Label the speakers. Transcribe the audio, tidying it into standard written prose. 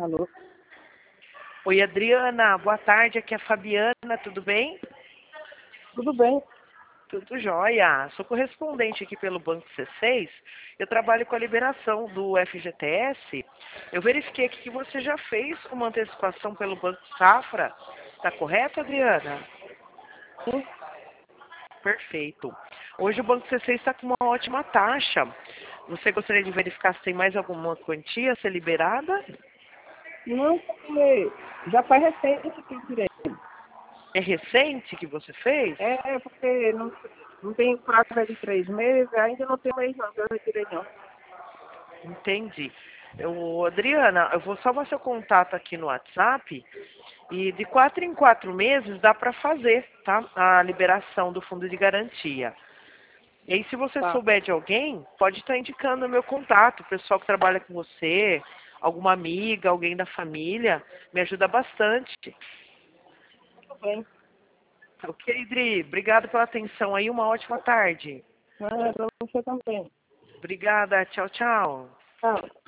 Speaker 1: Alô?
Speaker 2: Oi, Adriana, boa tarde, aqui é a Fabiana, tudo bem?
Speaker 1: Tudo bem?
Speaker 2: Tudo jóia. Sou correspondente aqui pelo Banco C6, eu trabalho com a liberação do FGTS. Eu verifiquei aqui que você já fez uma antecipação pelo Banco Safra, está correto, Adriana?
Speaker 1: Sim.
Speaker 2: Perfeito. Hoje o Banco C6 está com uma ótima taxa. Você gostaria de verificar se tem mais alguma quantia a ser liberada?
Speaker 1: Não, porque já faz recente que eu tirei.
Speaker 2: É recente que você fez?
Speaker 1: Porque não tem prazo de 3 meses, ainda não tem mês não, que eu retirei não.
Speaker 2: Entendi. Adriana, eu vou salvar seu contato aqui no WhatsApp e de 4 em 4 meses dá para fazer, tá? A liberação do fundo de garantia. E aí, se você
Speaker 1: Tá,
Speaker 2: souber de alguém, pode estar indicando o meu contato, o pessoal que trabalha com você, alguma amiga, alguém da família, me ajuda bastante.
Speaker 1: tudo bem.
Speaker 2: Ok, Idri, obrigado pela atenção aí, uma ótima tarde.
Speaker 1: Para você também.
Speaker 2: Obrigada, tchau, tchau.
Speaker 1: Tchau.